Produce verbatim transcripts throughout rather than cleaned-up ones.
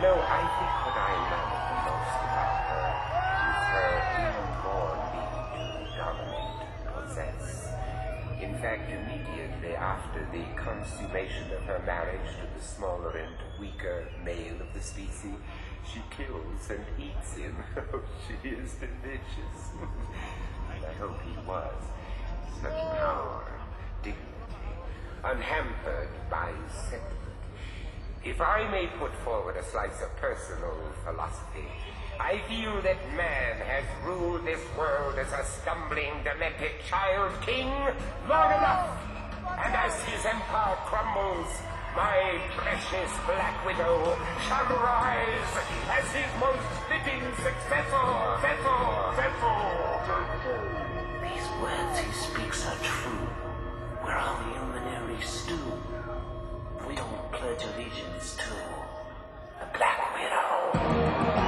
know, I think what I love the most about her is her inborn need to dominate, possess. In fact, immediately after the consummation of her marriage to the smaller and weaker male of the species, she kills and eats him. Oh, she is delicious. And I hope he was. Such power, dignity, unhampered by sentiment. If I may put forward a slice of personal philosophy, I feel that man has ruled this world as a stumbling, demented child king long enough. And as his empire crumbles, my precious Black Widow shall rise as his most fitting successor. Successor, successor. These words he speaks are true. We're all luminary stew. We don't pledge allegiance to the Black Widow.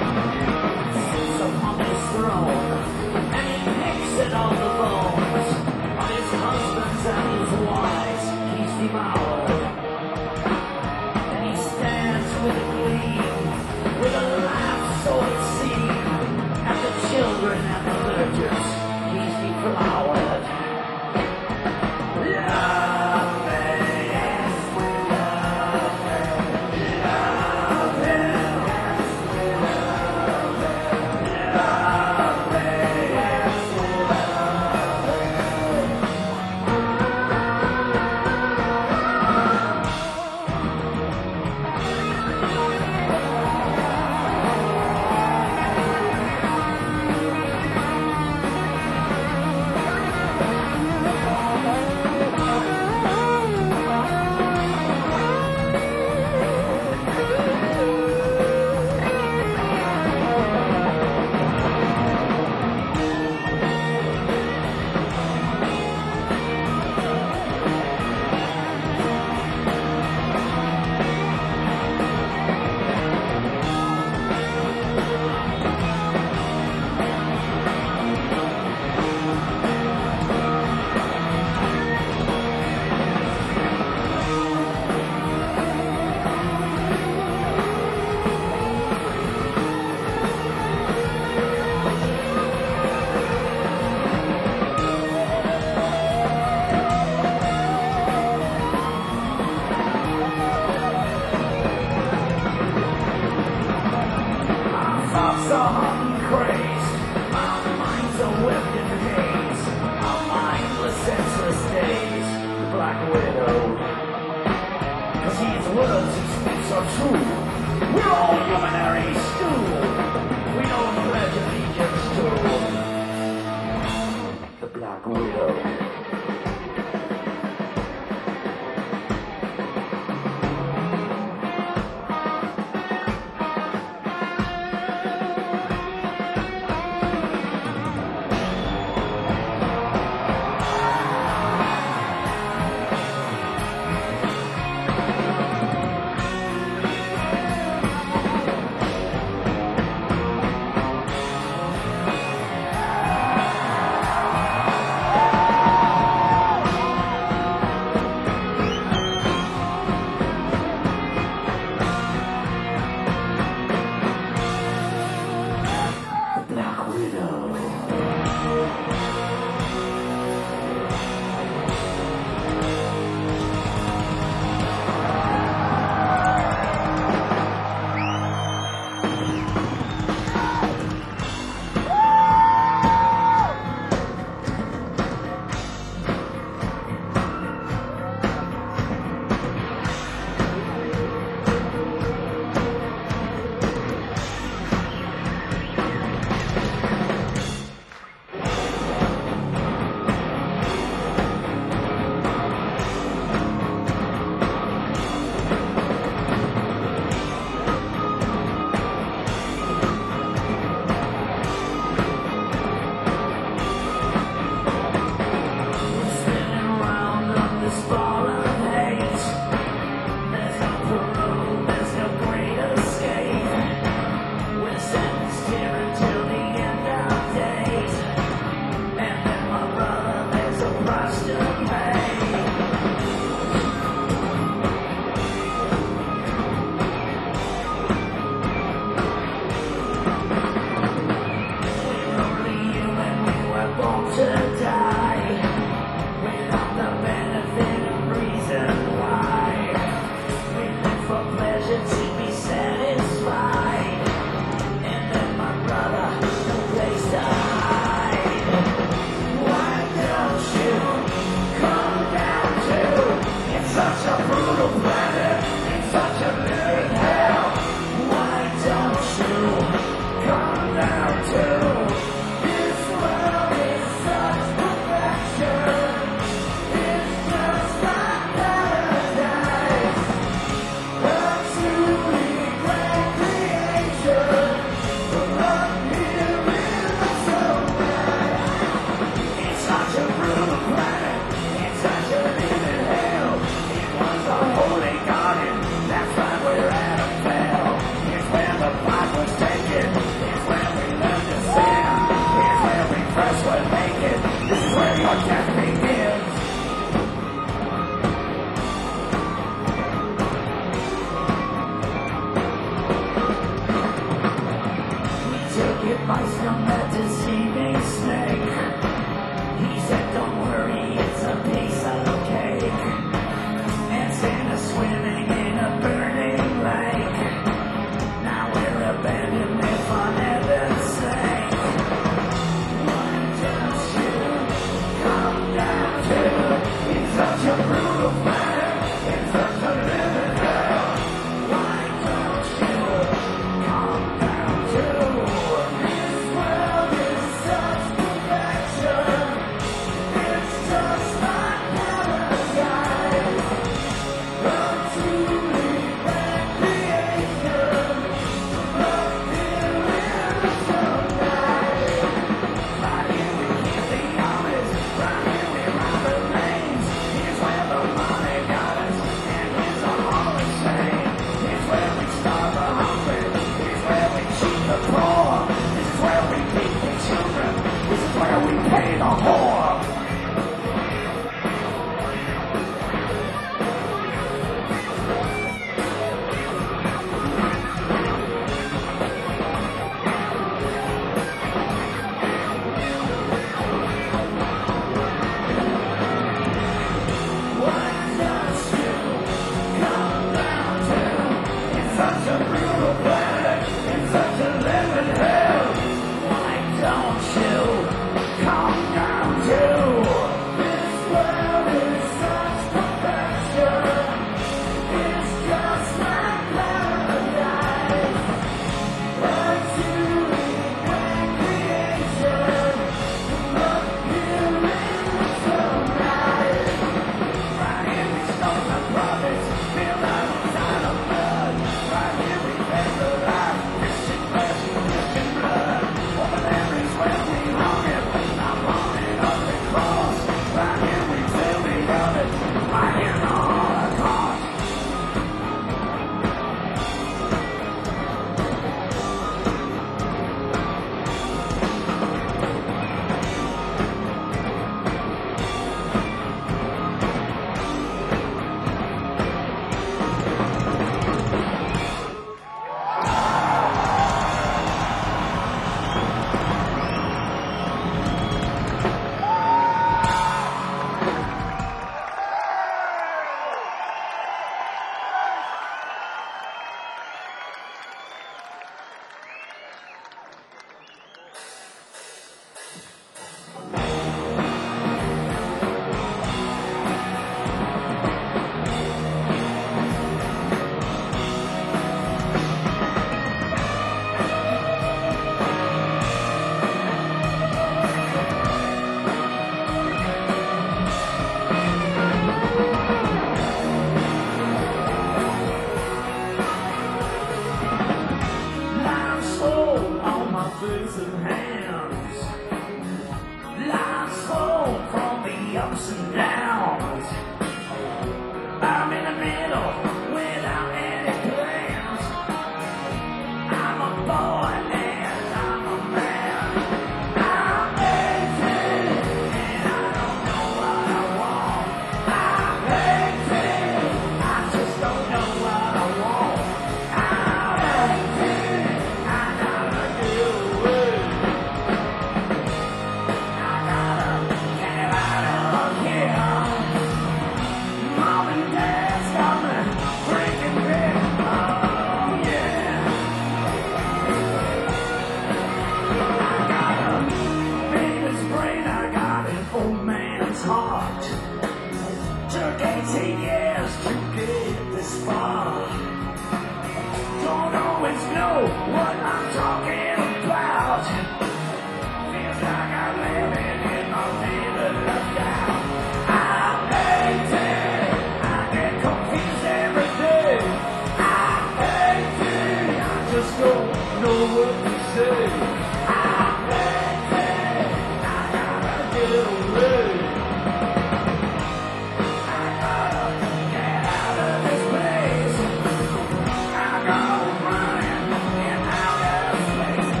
Place.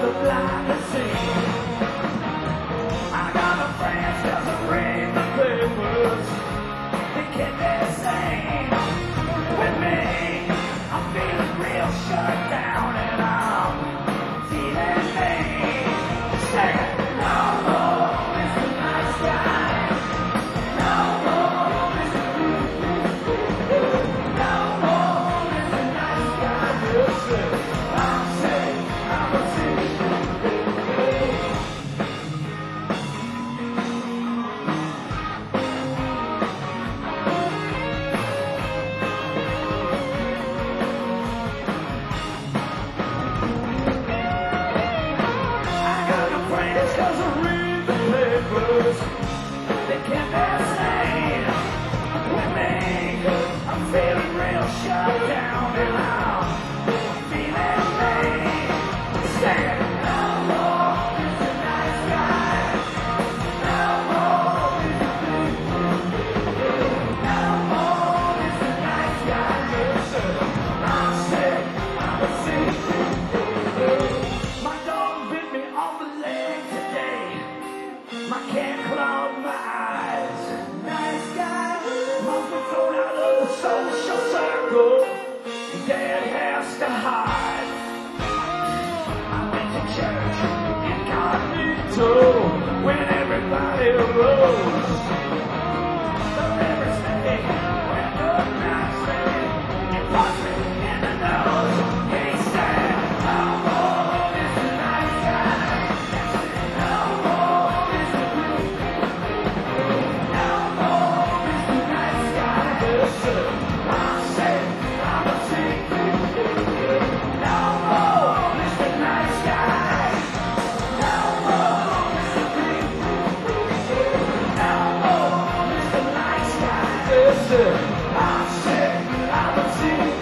the blind to see. I got a friend doesn't read the papers. They keep their sane with me. I'm feeling real shut down and I'm feeling pain. Say no more, Mister Nice Guy. No more, Mister No more, Mister Nice Guy. Listen, I'm sick, I'm a sick. I got a friend that doesn't read the papers. They can't bear staying with me. I'm feeling real shut down and I'm feeling pain. Saying no more, Mister Nice Guy. No more, Mister No more, Mister Nice Guy. Listen, I'm sick, I'm sick. My dog bit me on the leg today. My cat clogged my eyes. Nice guy. Mom's been thrown out of the social circle. Dad has to hide. I went to church incognito when everybody arose. The reverend said, recognize me. It punched me in the nose. He said, no more, Mister Nice Guy. No more, Mister No more, Mister Nice Guy. Listen, I'm sick, I'm a sick. No more, Mister Nice Guy. No more, Mister No more, Mister Nice Guy. Listen, I'm sick, I'm a sick.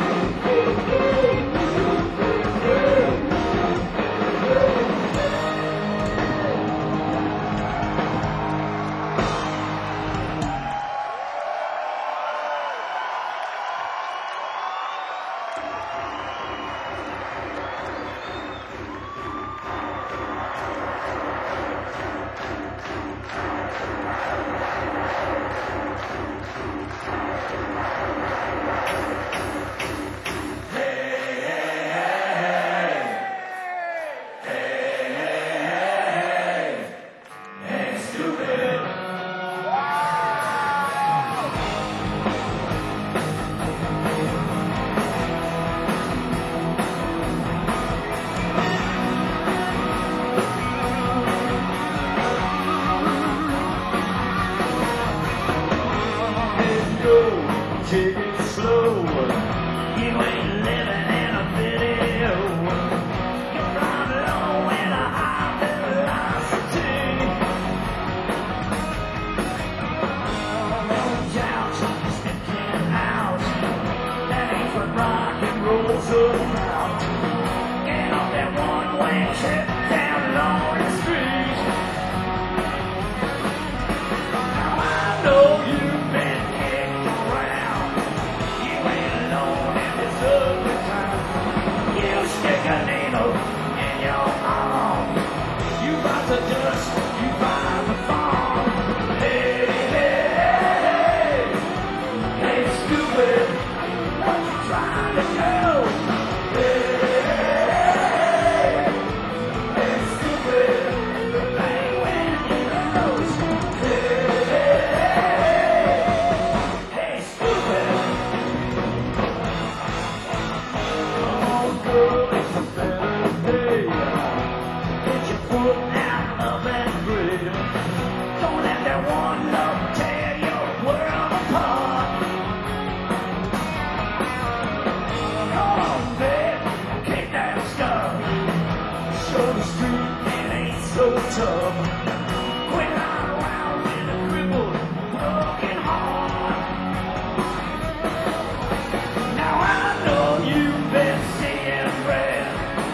Take it slow. You ain't living in a video. You're on low in a high velocity. Down to the sticking out. That ain't what rock and roll's about. Get on that one-way trip down Lonely Street. Now I know you've been kicked around. You ain't alone in this ugly town. You stick a needle in your arm. You about to dust, you find the farm. Hey, hey, hey, hey, stupid, what you trying to do? Hey, hey, hey, stupid, bang when you lose. Hey, hey, hey, stupid. Oh, girl, it's a better day. Get your foot out of that grave. Don't let that one love tear your world apart. Come on, babe, kick that stuff. Show the street it ain't so tough. Quit lying around with a crippled, broken heart. Now I know you've been seeing red.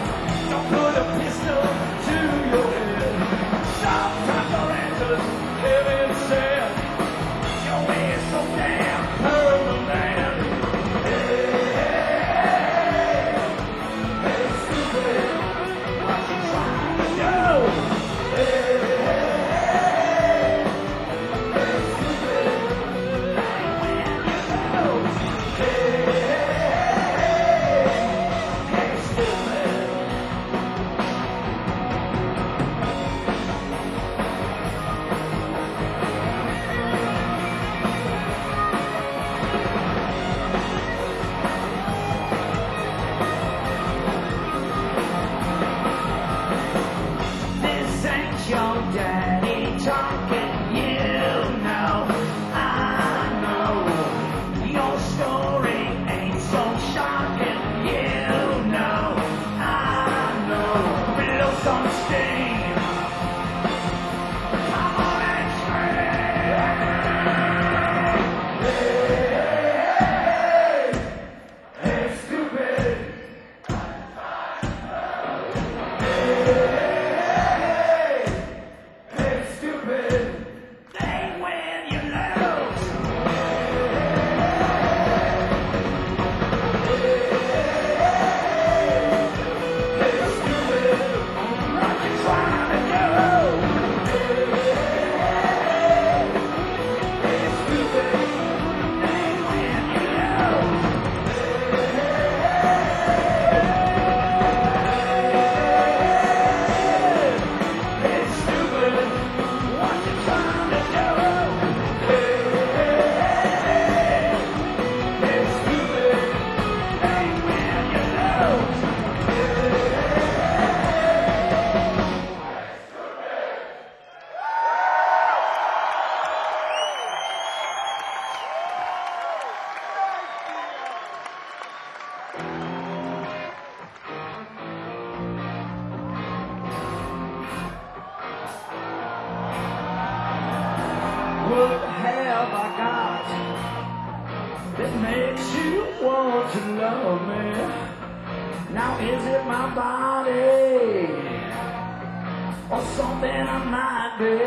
Now is it my body or something I might be,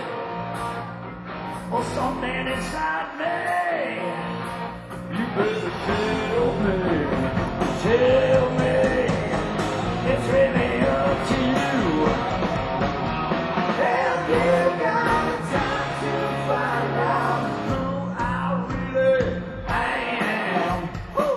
or something inside me? You better tell me, tell me. It's really up to you. Have you got the time to find out who I really am? Woo!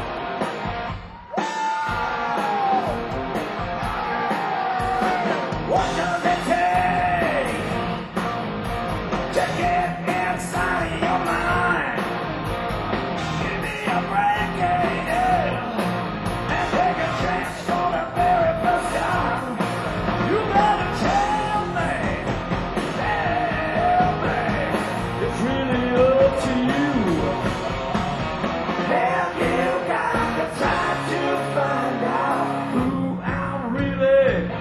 What does it take to get inside of your mind? Give me a break, yeah, and take a chance for the very first time. You better tell me, tell me, it's really up to you. Have you got the time to find out who I really am?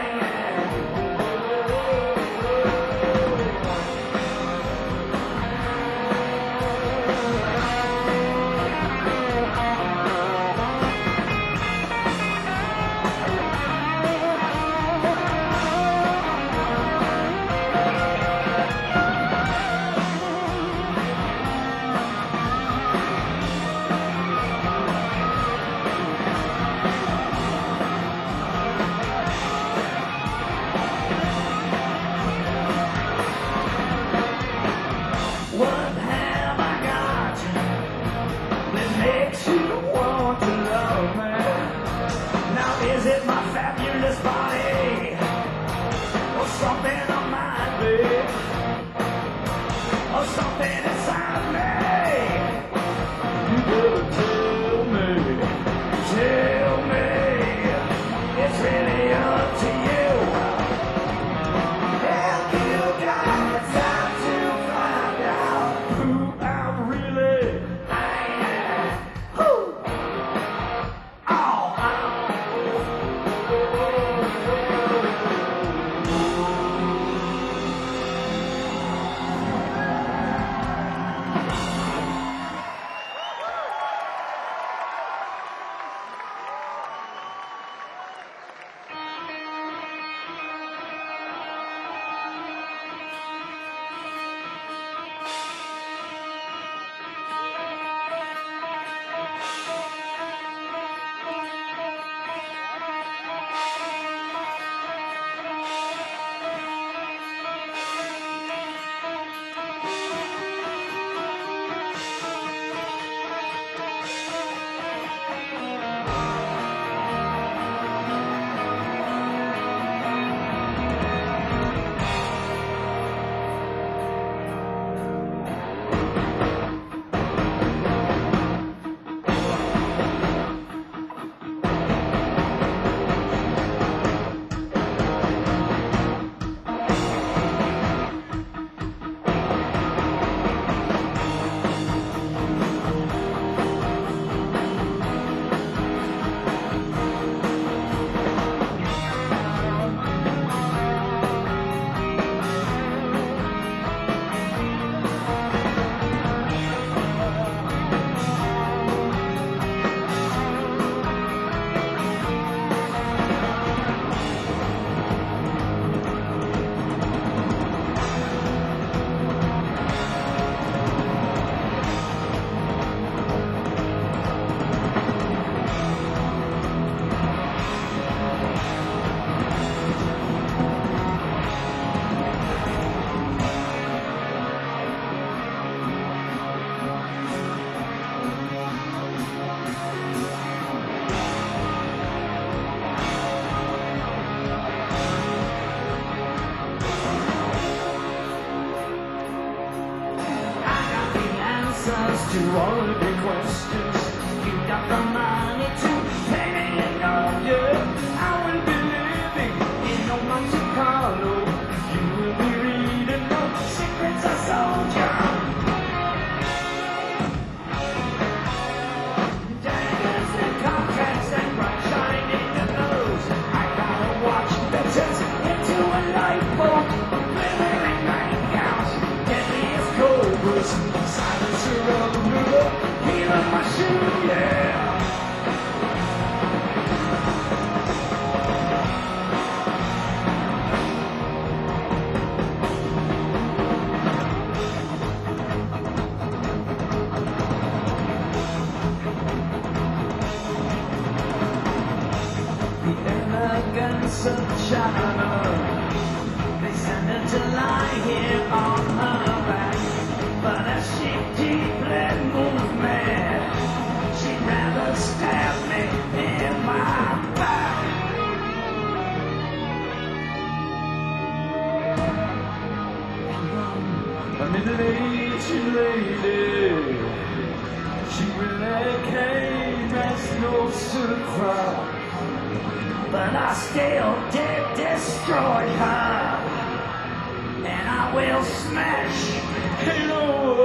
What have I got that makes you want to love me? Now is it my fabulous body or something I might be, or something inside me? You better tell me, tell me. It's really up to you. Have you got the time to find out who I really am? Who? Oh, to all of your questions. You got the money to pay me and all, yeah. I will be living in Old Monte Carlo. You will be reading the secrets I sold you. Daggers and contracts and bright shining in the nose. I gotta watch that turns into a light bulb. Glimmering nightgowns, deadliest cobras. Silencer of the river, healing my arrogance of China. They send her to lie here on her back, but as she deeply moves me, she'd rather stab me in my back. A middle-aged lady, she really came as no surprise, but I still did destroy her, and I will smash Halo.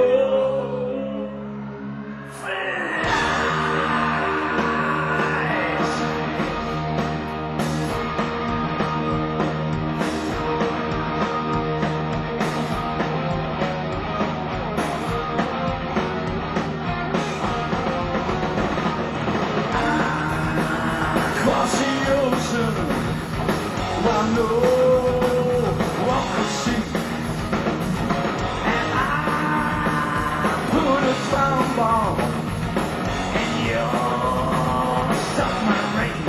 Across the ocean, I know what to see, and I put a time bomb in your submarine.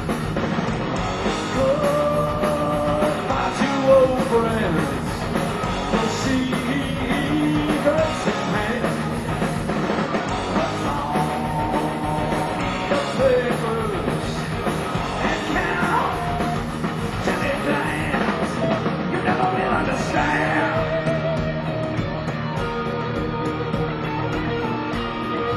Goodbye to old friends, the secrets in hand. What's on the papers? And count till it lands. You never will understand.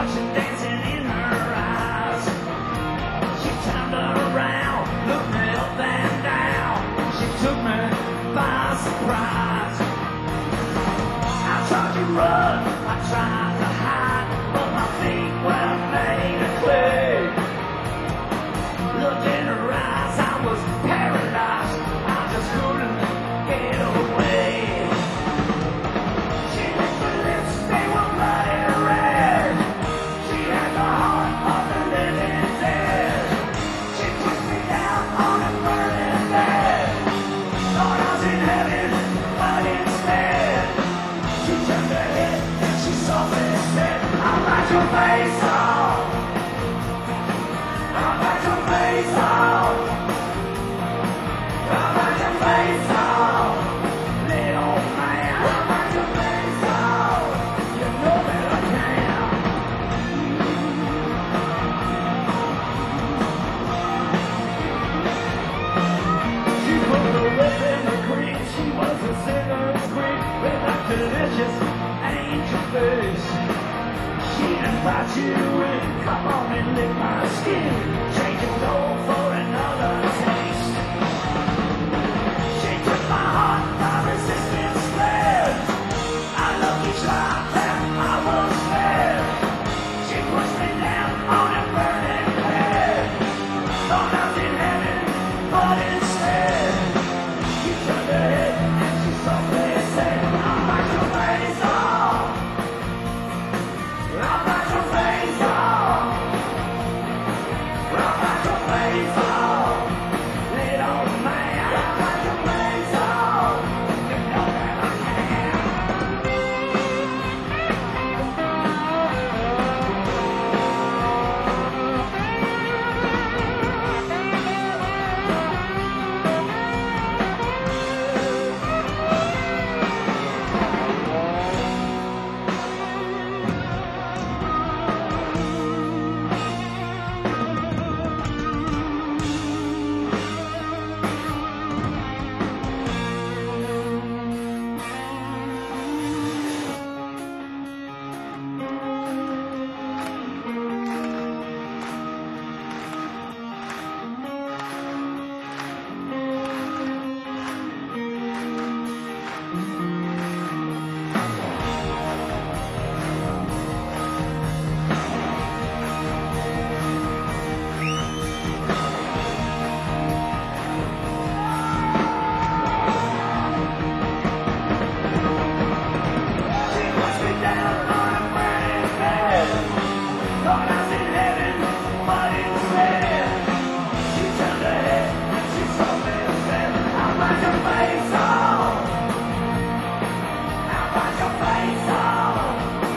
watching dancing in her eyes. She turned around, looked me up and down. She took me by surprise. I tried to run, I tried to hide, but my feet were made of clay. Looked in her eyes, I was paralyzed. I just couldn't get away. She licked her lips, they were bloody red. She had the heart of the living dead. She pushed me down on a burning bed. Thought I was in heaven, but instead she turned her head and she softly said, I'll bite your face off. I'll bite your face off. I'll bite your face off. Little man, I'll bite your face off. You know that I can. She put the whip in the cream. She was a singer queen with a delicious angel face. She invite you in, come on and lick my skin. Change your gold for another taste. She took my heart, my resistance fled. I love each life that I was fed. She pushed me down on a burning bed. Thought I was in heaven, but instead she turned her head and she softly said, I'll bite your face off. I'll bite your face off. I'll bite your face off. Little man, I'll bite your face off. You know that I can. She pushed me down on a burning bed. Thought I was in heaven, but instead she turned her head and she softly said, I'll bite your face off. I'll bite your face off.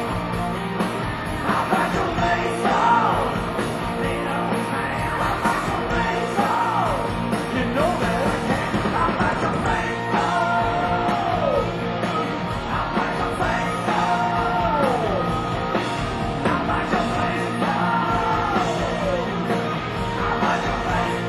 I'll bite your face off. Little man, I'll bite your face off. You know that I can. I'll bite your face off. I'll bite your face off. I'll bite your face off. I'll bite your face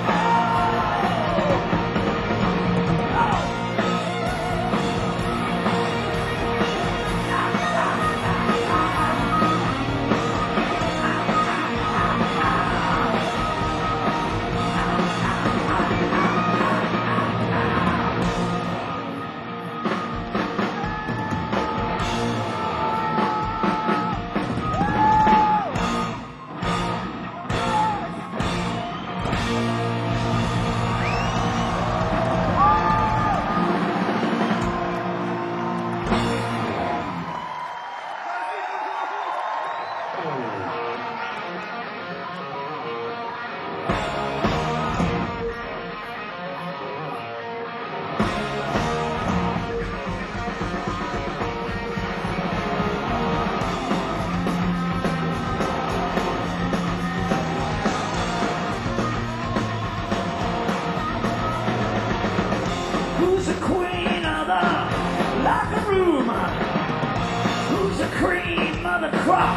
Who's the queen of the locker room? Who's the cream of the crop?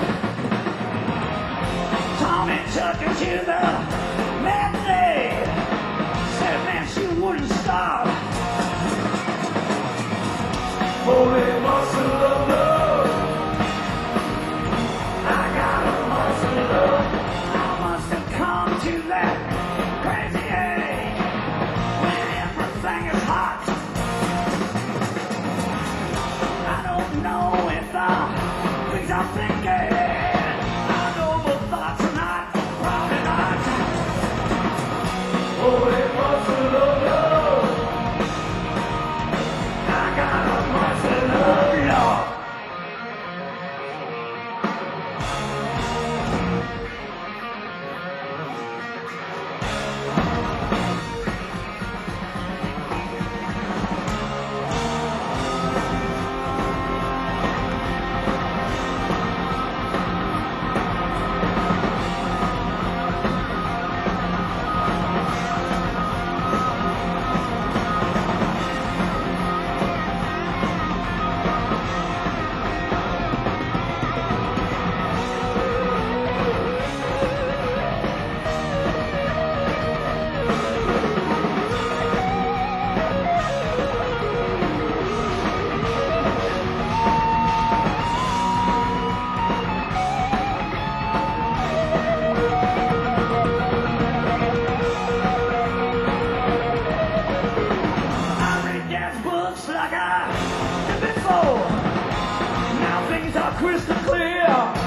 Tommy took her to the matinee. Said, man, she wouldn't stop. Holy muscle of love, I got crystal clear.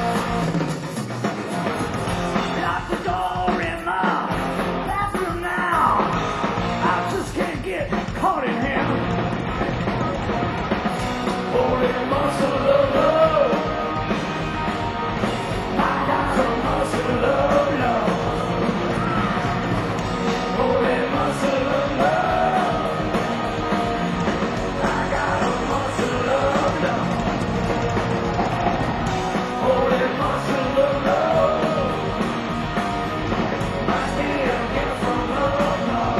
Lock the door in my bathroom now. I just can't get caught in him. Holy muscle of love. I got a muscle of love. Holy muscle of love. I got a muscle of love. Holy muscle of love. I can't get from love, love.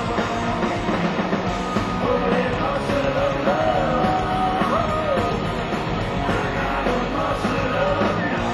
Holy muscle of love. I got a muscle of love.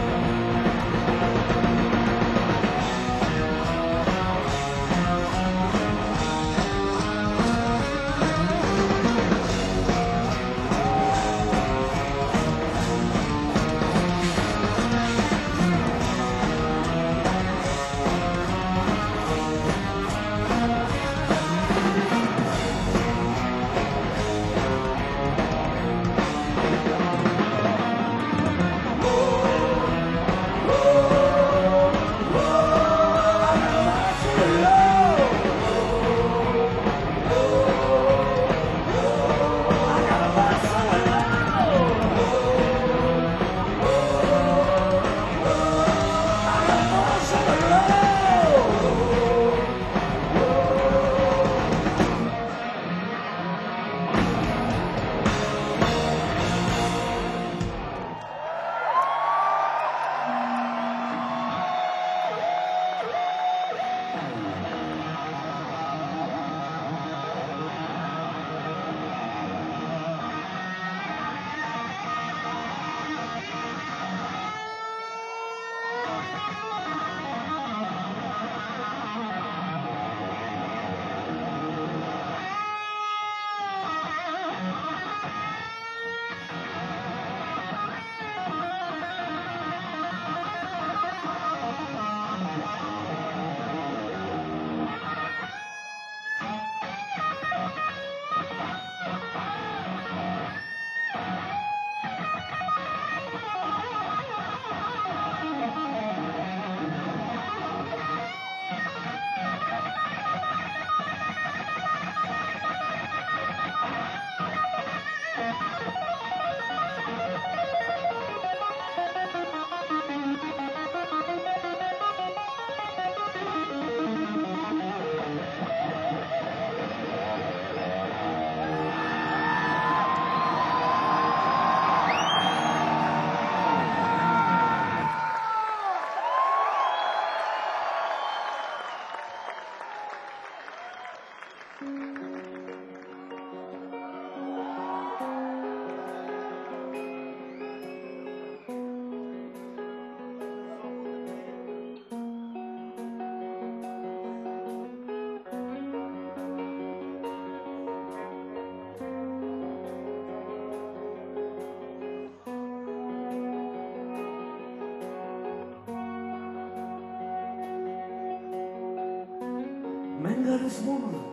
Man got his woman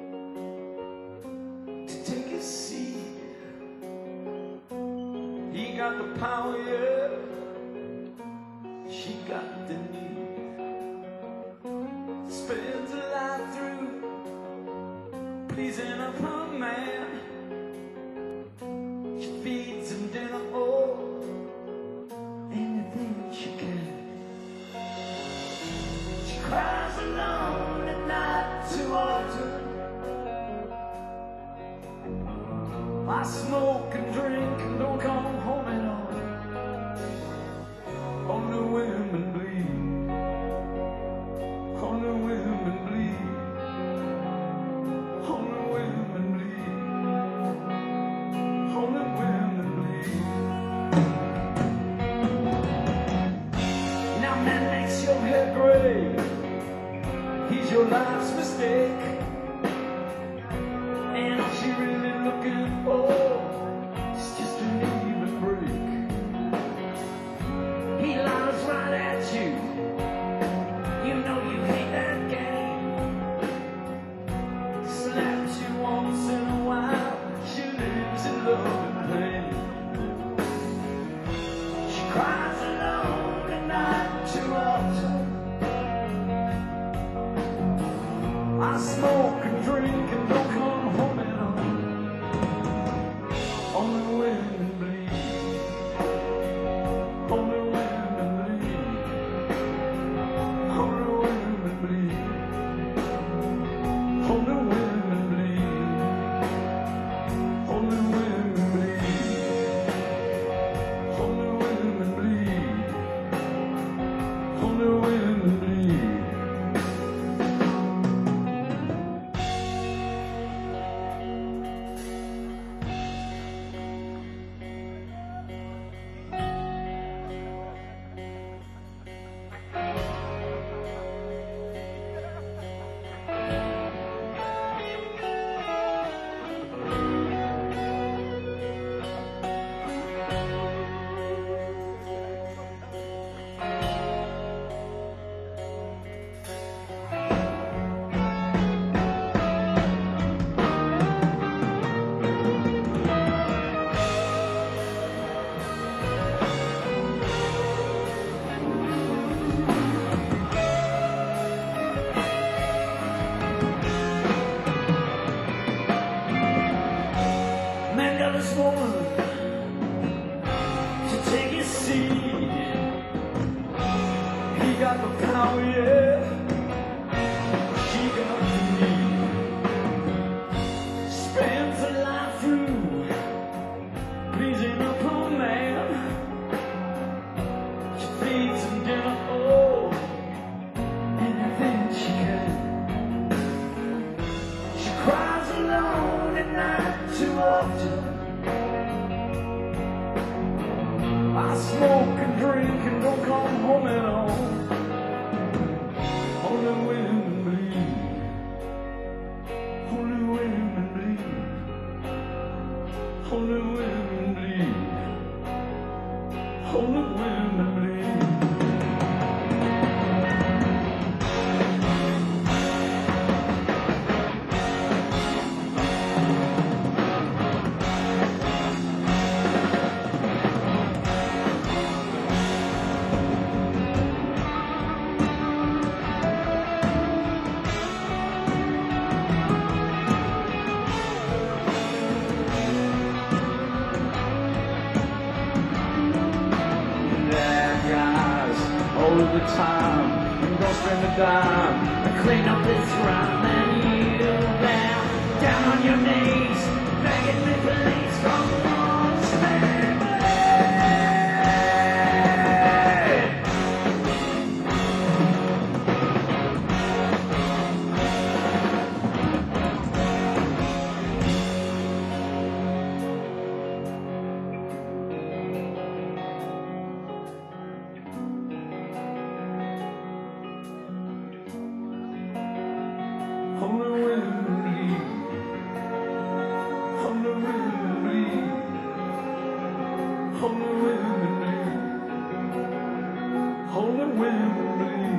to take his seat. He got the power, yeah. She got the need. Spends her life through pleasing up her man. She feeds him dinner or anything she can. She cries alone at night too often. I smoke and drink and don't come home at all. Only women bleed. Only women bleed. Only women bleed. Only women bleed. Now man makes your hair gray. He's your life's mistake. And all she really looking for is just an even break. He lies right at you. You know you hate that game. Slaps you once in a while. She lives in love and pain. cries alone and not too often. I smoke and drink and don't come home at all. Only women bleed. Only women bleed. Only women bleed. Only women bleed. Only women bleed. Only women bleed. Only women bleed. Man got this woman to take his seat. He got the power, yeah. She got the need. Spends her life through pleasing a poor man. She feeds him dinner, oh, anything she can. She cries alone at night too often. I smoke and drink and don't come home at all. Only women bleed. Only women bleed. Only women bleed. Only women bleed. All of the time, I'm gonna spend a dime and clean up this rhyme. And you there, down on your knees, begging me please come on, spare me. Only women bleed. Only women bleed. Only women bleed. Only women bleed.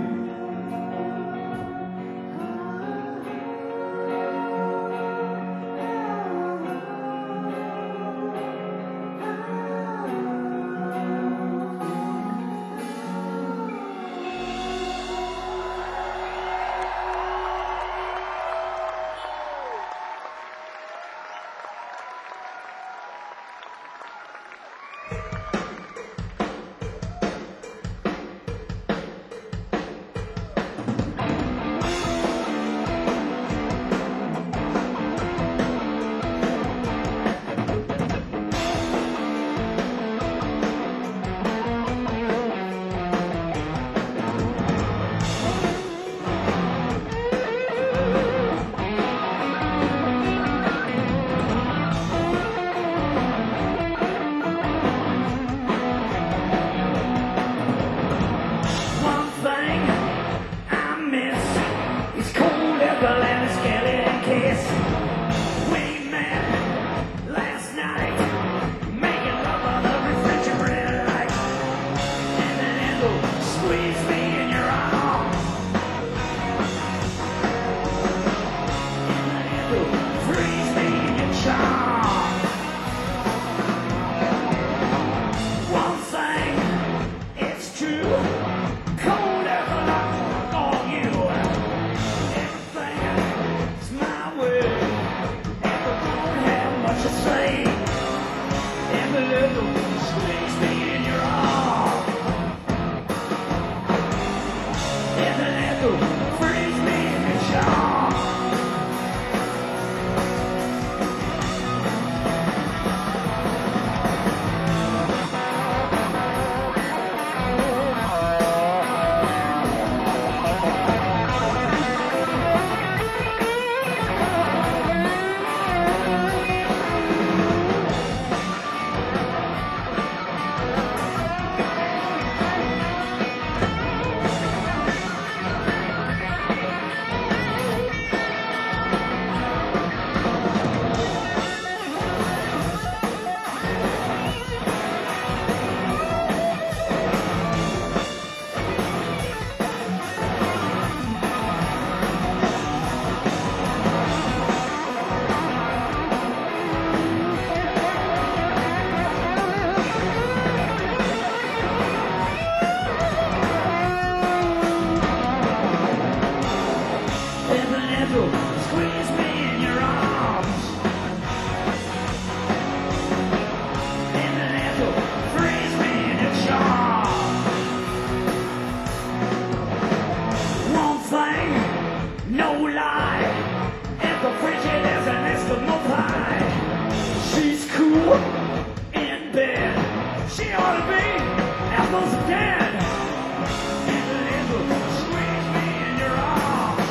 be apples again. And the little squeeze me in your arms.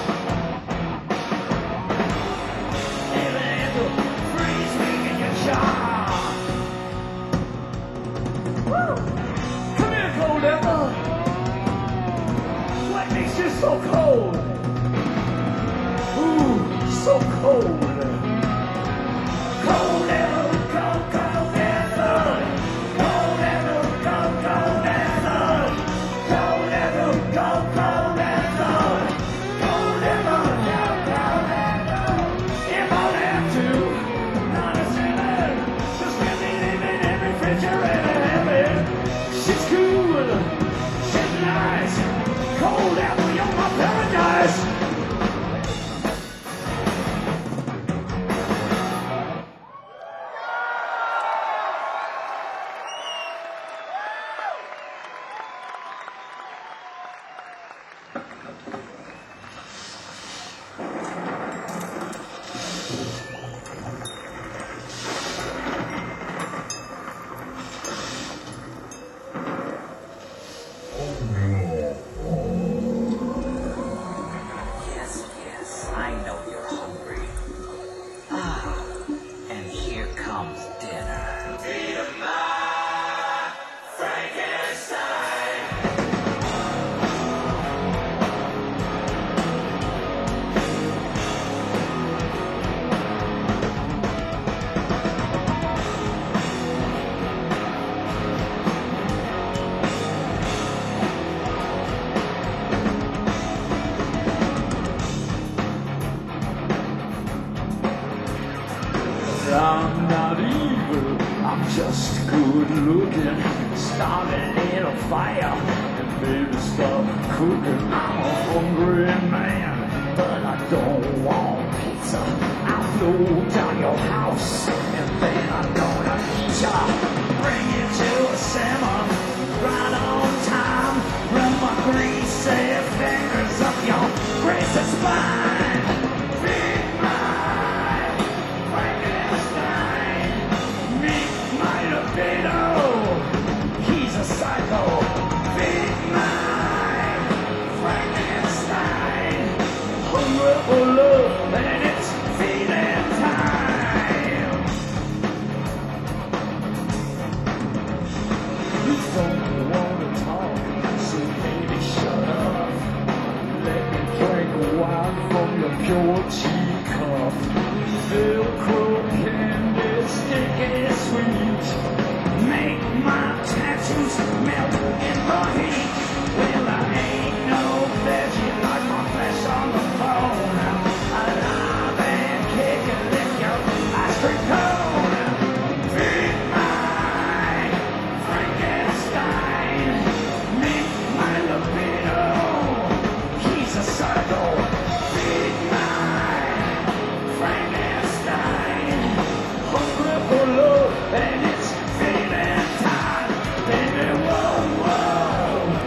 And the little freeze me in your charms. Woo! Come here, cold apple. What makes you so cold? Ooh, so cold. Cold apple, cold, cold apple. Cold apple, cold, cold apple. Cold apple, cold, cold apple. Cold apple, cold, cold apple. If I have to, not a sinner. Just give me in every refrigerator, have it. She's cool, she's nice. Cold apple, you're my paradise. Yes, yes, I know you're hungry. Ah, and here comes dinner. I'm not evil, I'm just good looking. Start a little fire and baby stop cooking. I'm a hungry man, but I don't want pizza. I'll blow down your house and then I'm gonna eat ya. Bring you to a simmer right on time. Run my greasy fingers up your greasy spine. Big mind, Frankenstein. Meet my libido. He's a psycho. Big mind, Frankenstein. Hungry for love and it's feeding time. You don't wanna talk, so baby shut up. Let me drink wine from your pure teacup. Velcro candy, sticky sweet. Make my tattoos melt in the heat. Well, I ain't no veggie like my flesh on the bone. Alive and kicking, lick your ice cream cone. Big mind, Frankenstein. Meet my libido. He's a psycho. Big mind, Frankenstein. Hungry for love and it's feeding time. Baby, whoa, whoa.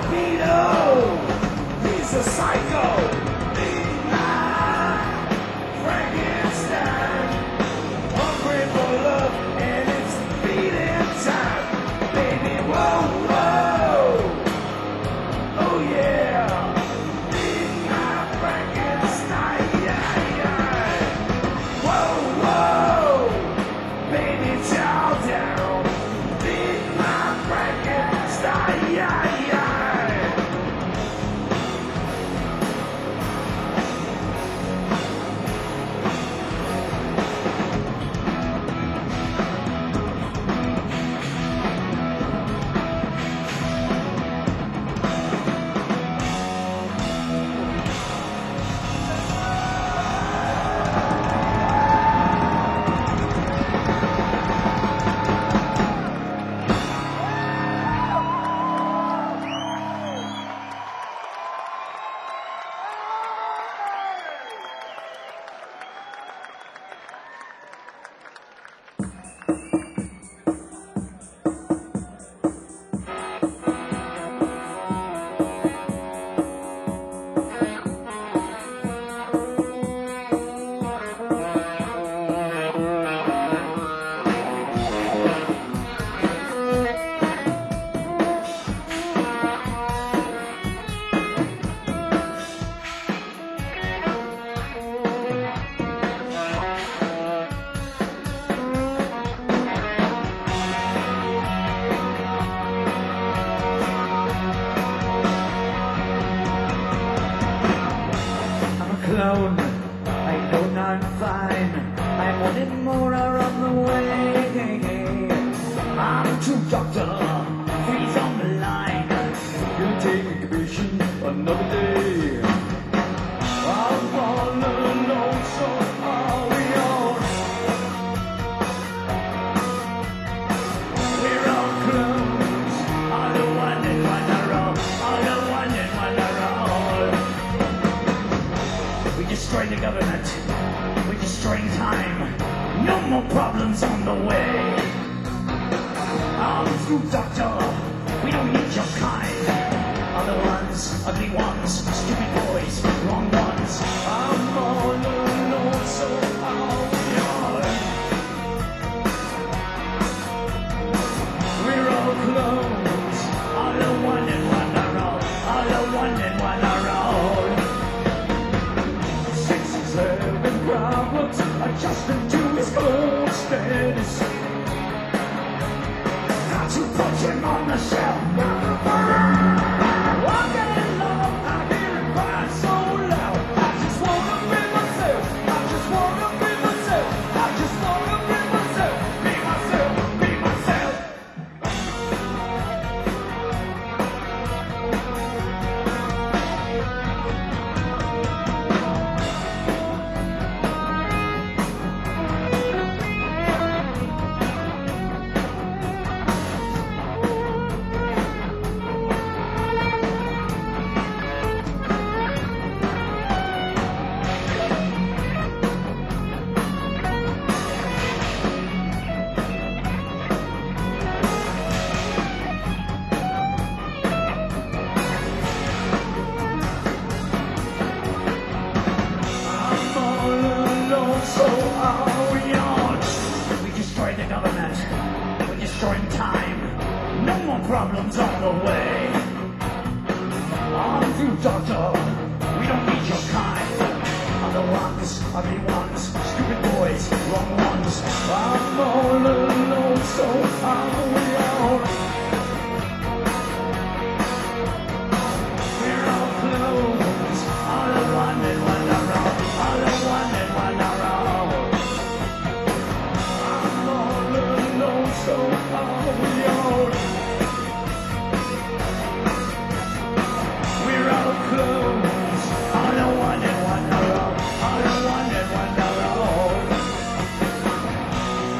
Libido, he's a psycho. Midnight Frankenstein, hungry for love, and it's feeding time. Baby, whoa, whoa, oh yeah. Midnight Frankenstein, yeah, yeah. Whoa, whoa, baby, chow down. Midnight Frankenstein, yeah, yeah. Clone, I know I'm fine. I'm wanting more around the way. I'm a true doctor, freeze on the line. You'll take incubation another day. I'm all alone, so are we all. We're all clones, all the one and one are all, all the one and one are all. We destroy the government. We're destroying time. No more problems on the way. I'm through, doctor. We don't need your kind. Other ones, ugly ones, stupid boys, wrong ones. I'm all alone, so I'll be all. We're all clones. All the one and one are all. All the one and one are all. Seven problems, adjusting to his own status. How to put him on the shelf. Walking along, I hear him cry so loud. I just wanna be myself. I just wanna be myself. I just wanna be myself. Be myself. Be myself. So are we on. We destroyed the government. We're destroying time. No more problems on the way. On through, doctor. We don't need your kind. Other ones, ugly ones, stupid boys, wrong ones. I'm all alone, so are we all. We're all clones. All the one and one are all. All the one and one are all. So are we all. We're all clones. All the one and one are all. All the one and one are all.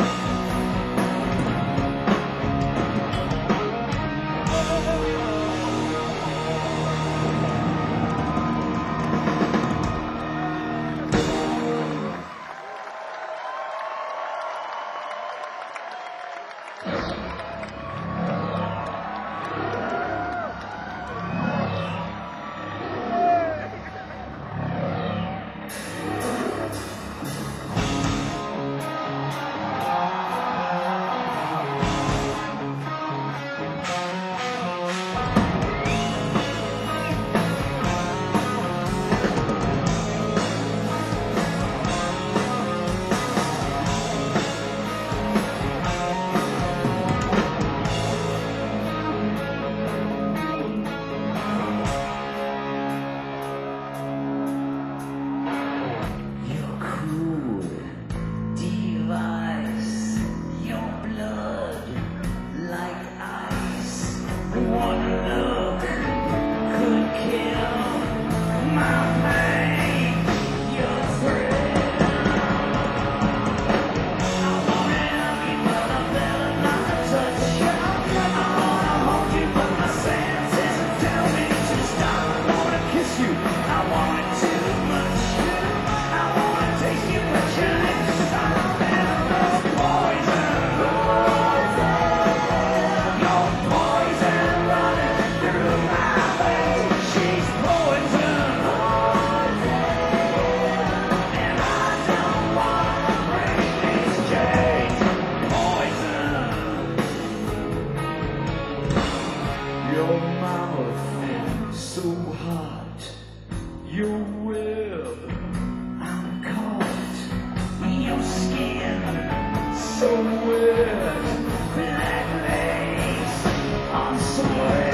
so hot, your web, I'm caught in your skin, so wet, black lace on sweat.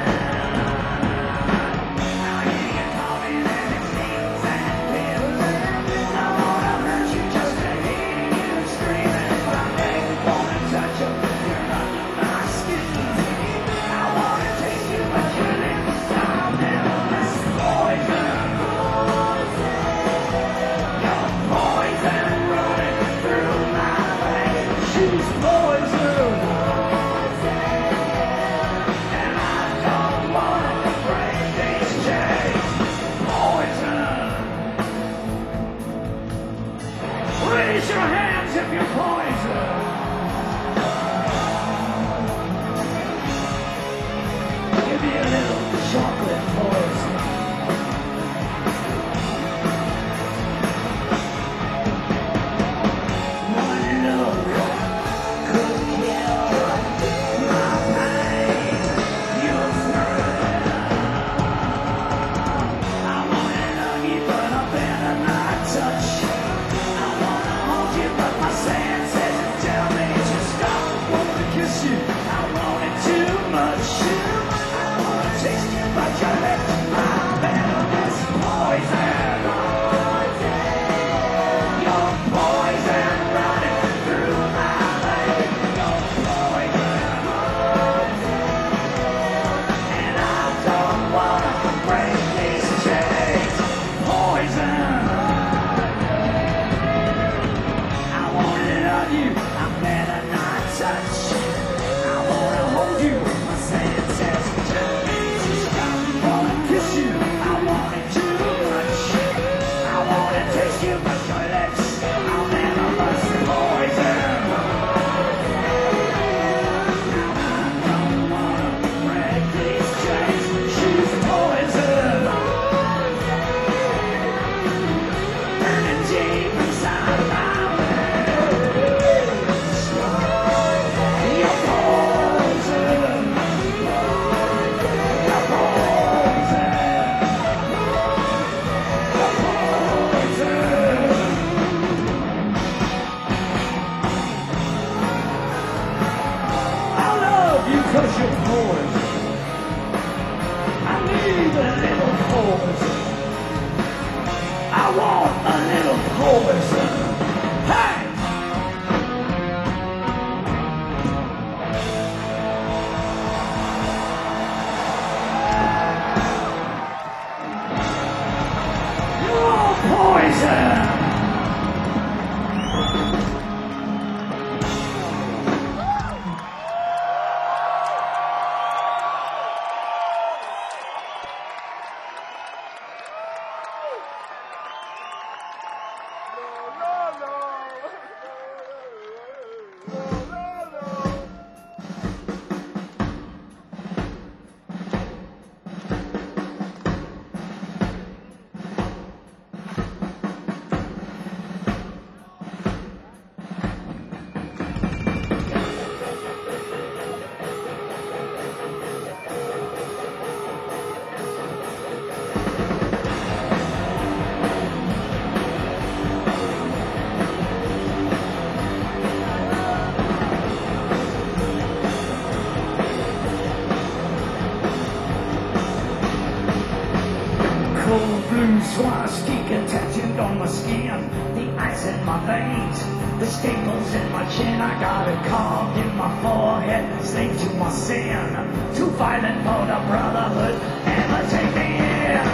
Now you get caught in anything and pills. I wanna hurt you just to hear you screaming. My neck wanna touch you, you're under my skin. I wanna taste you, but your lips are never poison. You're poison running through my veins. She's poison, and I don't wanna break these chains. Poison. Raise your hands if you're poison. Give me a little chocolate poison. One look could kill my pain. You're through. I wanna love you, but I better not touch. I wanna hold you, but my senses tell me to stop. Wanna kiss you, I want it too much. I wanna taste you, but your lips are venomous. Poison. You're poison running through my veins. You're poison. And I don't wanna break these chains. Poison. I wanna love you, I better not touch. I wanna hold you, my senses tell me to stop. Wanna kiss you, I want it too much. I wanna taste you, but your lips, I'll never bust. Poison. I don't wanna break these chains. She's poison. Burning deep inside my veins. You're poison. You're poison. You're poison. I love you 'cause you're poison. I need a little poison. I want a little poison. Hey! You're poison. Cold blue swastika tattooed on my skin, the ice in my veins, the staples in my chin. I got it carved in my forehead, slave to my sin. Too violent for the brotherhood, never take me in.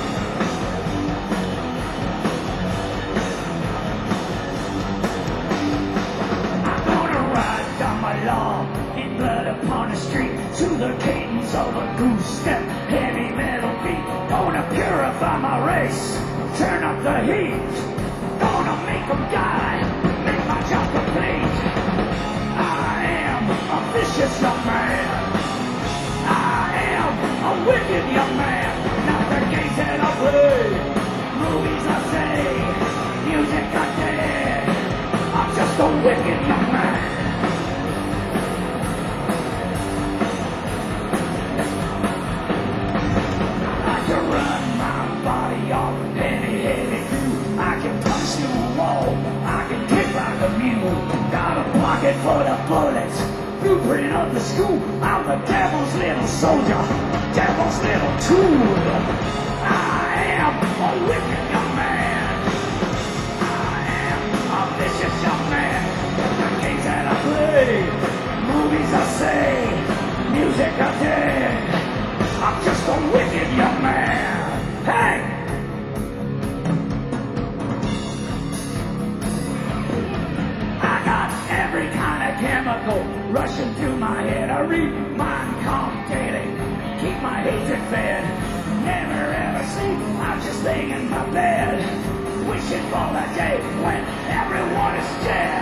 I'm gonna ride down my lawn in blood upon the street to the cadence of a goose step, heavy metal beat. Gonna purify my race, turn up the heat. Gonna make them die, make my job complete. I am a vicious young man. I am a wicked young man. Not the games that I play, movies I say, music I did. I'm just a wicked young man. blueprint of the school. I'm the devil's little soldier, devil's little tool. I am a wicked young man. I am a vicious young man. The games that I play, movies I say, music I dig. I'm just a wicked young man. Hey! I got every kind of chemical rushing through my head. I read Mein Kampf daily, keep my hatred fed. Never ever sleep, I'm just laying in my bed, wishing for the day when everyone is dead.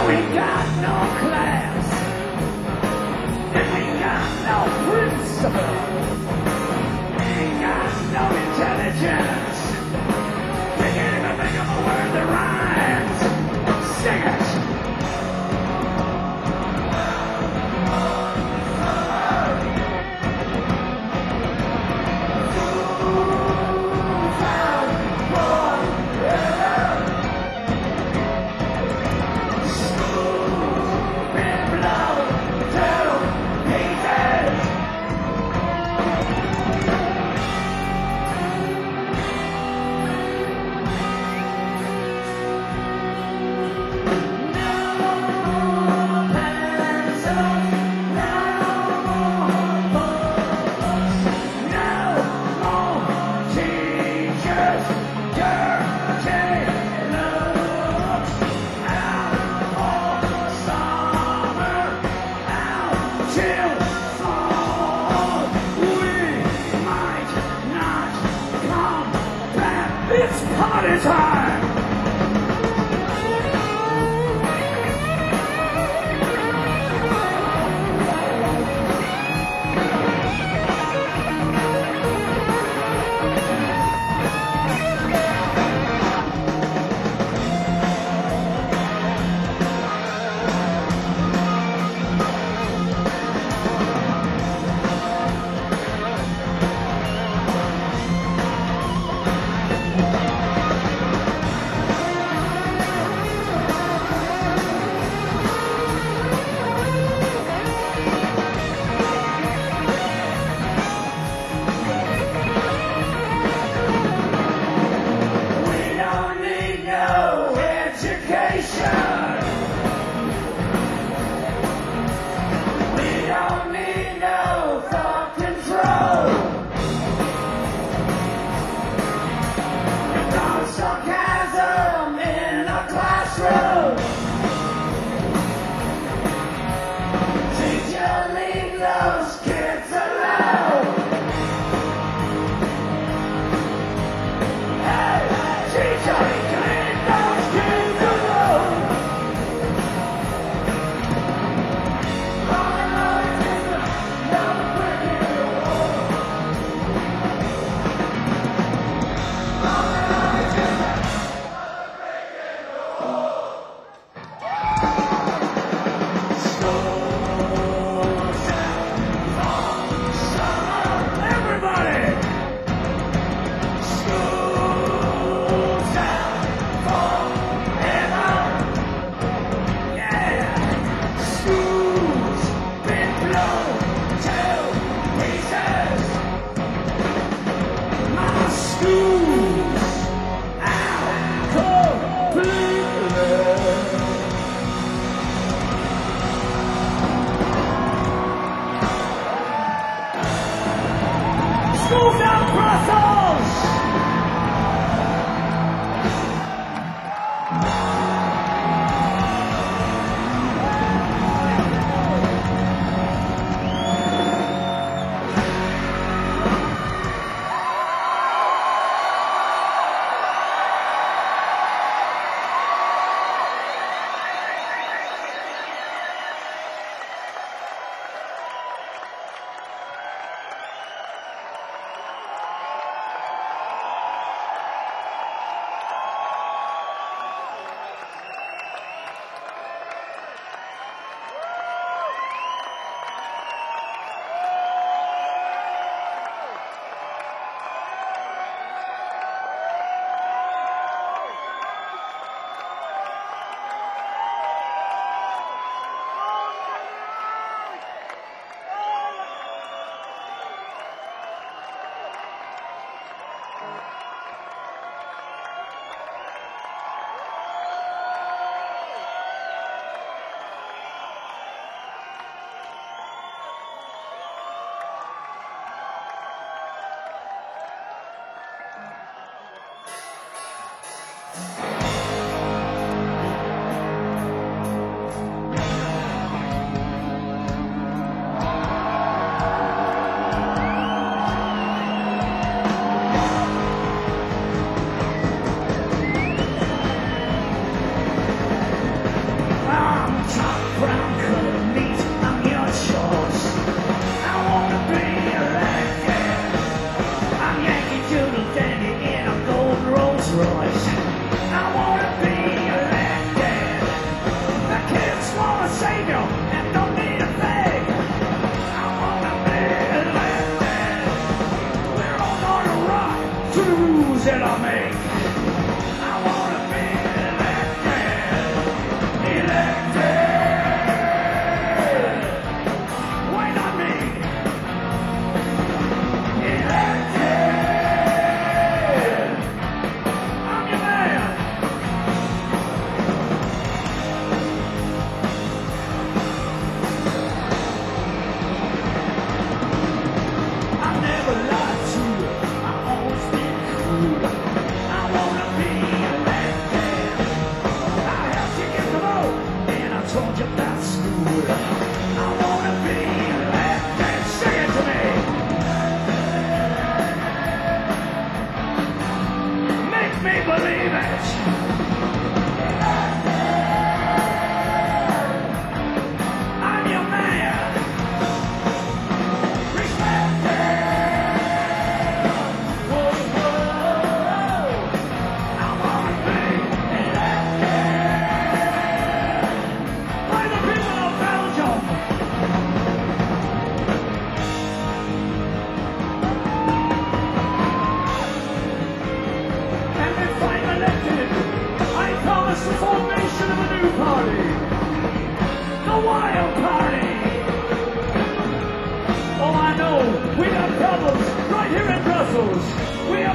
we got no class, and we got no principle, we ain't got no intelligence. We can't even think of a word that rhymes. Sing it.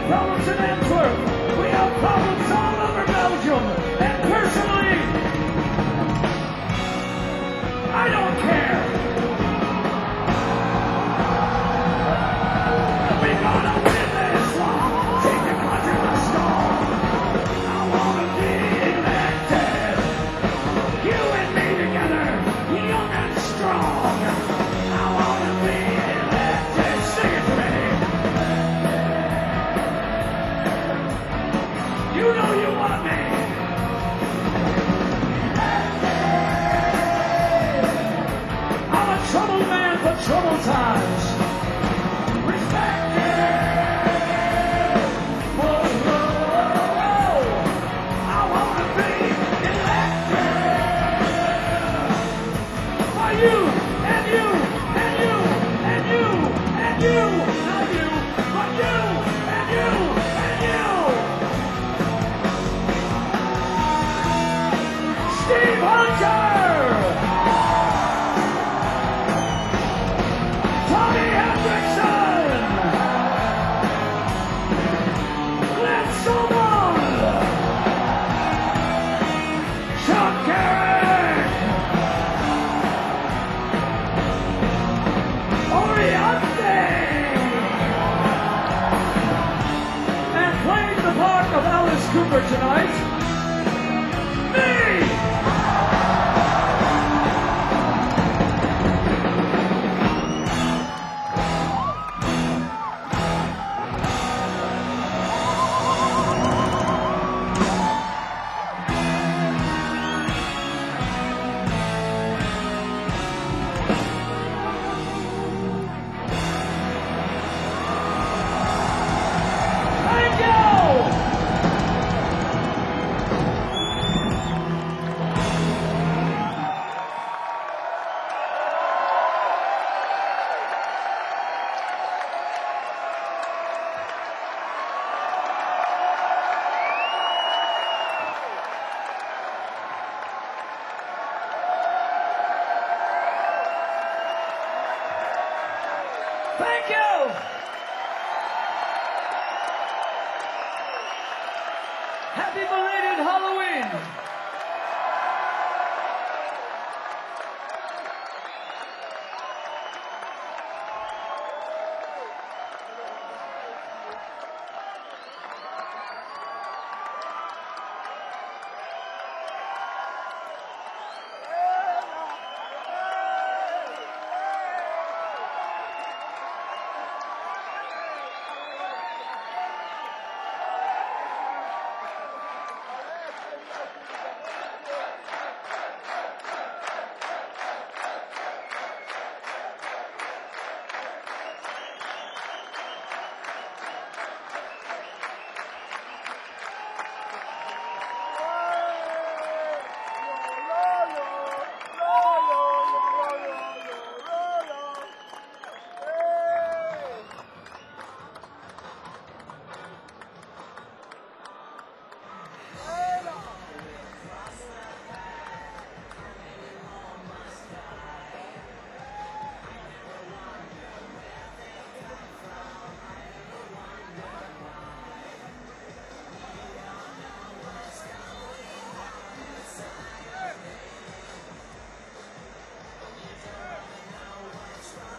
problems in Antwerp. We have problems all over Belgium. And personally, I don't care. We're gonna win this one. Take the country by storm. I wanna be elected. You and me together, young and strong. I wanna be elected. Sing it to me. You know you want me. I'm a troubled man for troubled times. Respected. Whoa, whoa, whoa. I wanna be elected. Why you and you and you and you and you, not you, but you and you and you. Steve Hunter! Tommy Hendrickson! Glenn Solomon! Chuck Carrick! Oriente! And playing the part of Alice Cooper tonight,